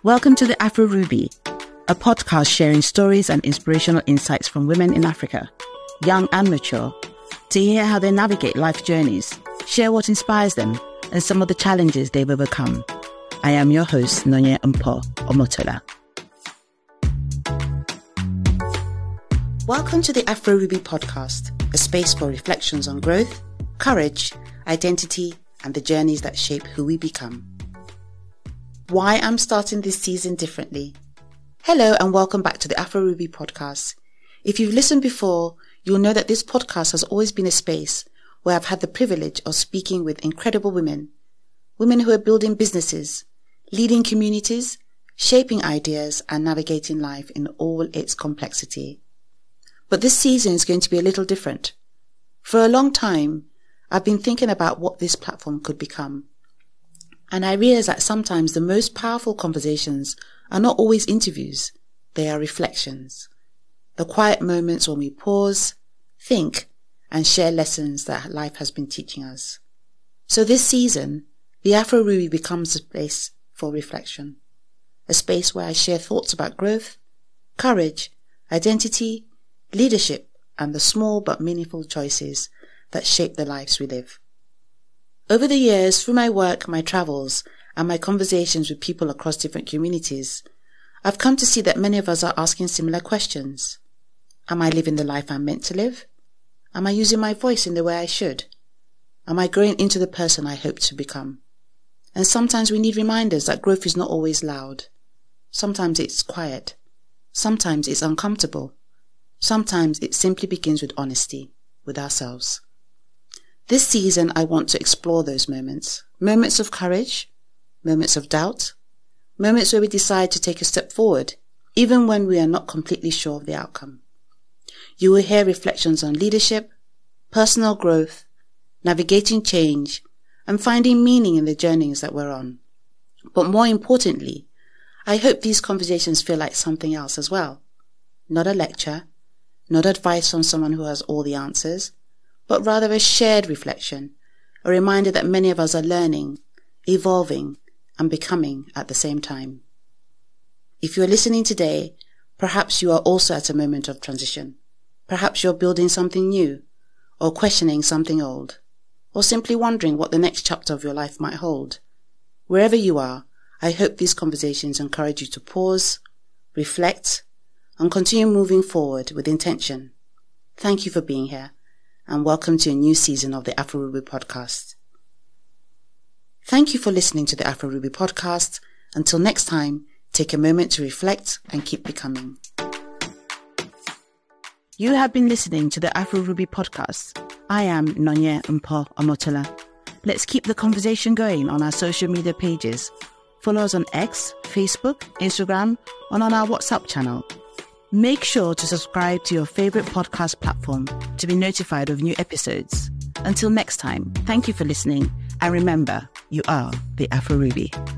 Welcome to the Afro Ruby, a podcast sharing stories and inspirational insights from women in Africa, young and mature, to hear how they navigate life journeys, share what inspires them, and some of the challenges they've overcome. I am your host, Nonye Mpo Omotola. Welcome to the Afro Ruby podcast, a space for reflections on growth, courage, identity, and the journeys that shape who we become. Why I'm starting this season differently. Hello and welcome back to the Afro Ruby podcast. If you've listened before, you'll know that this podcast has always been a space where I've had the privilege of speaking with incredible women who are building businesses, leading communities, shaping ideas, and navigating life in all its complexity. But this season is going to be a little different. For a long time, I've been thinking about what this platform could become. And I realize that sometimes the most powerful conversations are not always interviews, they are reflections. The quiet moments when we pause, think, and share lessons that life has been teaching us. So this season, the Afro Ruby becomes a space for reflection. A space where I share thoughts about growth, courage, identity, leadership, and the small but meaningful choices that shape the lives we live. Over the years, through my work, my travels, and my conversations with people across different communities, I've come to see that many of us are asking similar questions. Am I living the life I'm meant to live? Am I using my voice in the way I should? Am I growing into the person I hope to become? And sometimes we need reminders that growth is not always loud. Sometimes it's quiet. Sometimes it's uncomfortable. Sometimes it simply begins with honesty with ourselves. This season, I want to explore those moments of courage, moments of doubt, moments where we decide to take a step forward, even when we are not completely sure of the outcome. You will hear reflections on leadership, personal growth, navigating change, and finding meaning in the journeys that we're on. But more importantly, I hope these conversations feel like something else as well. Not a lecture, not advice from someone who has all the answers, but rather a shared reflection, a reminder that many of us are learning, evolving, and becoming at the same time. If you're listening today, perhaps you are also at a moment of transition. Perhaps you're building something new, or questioning something old, or simply wondering what the next chapter of your life might hold. Wherever you are, I hope these conversations encourage you to pause, reflect, and continue moving forward with intention. Thank you for being here, and welcome to a new season of the Afro Ruby podcast. Thank you for listening to the Afro Ruby podcast. Until next time, take a moment to reflect and keep becoming. You have been listening to the Afro Ruby podcast. I am Nonye Mpo Omotola. Let's keep the conversation going on our social media pages. Follow us on X, Facebook, Instagram, and on our WhatsApp channel. Make sure to subscribe to your favorite podcast platform to be notified of new episodes. Until next time, thank you for listening, and remember, you are the Afro Ruby.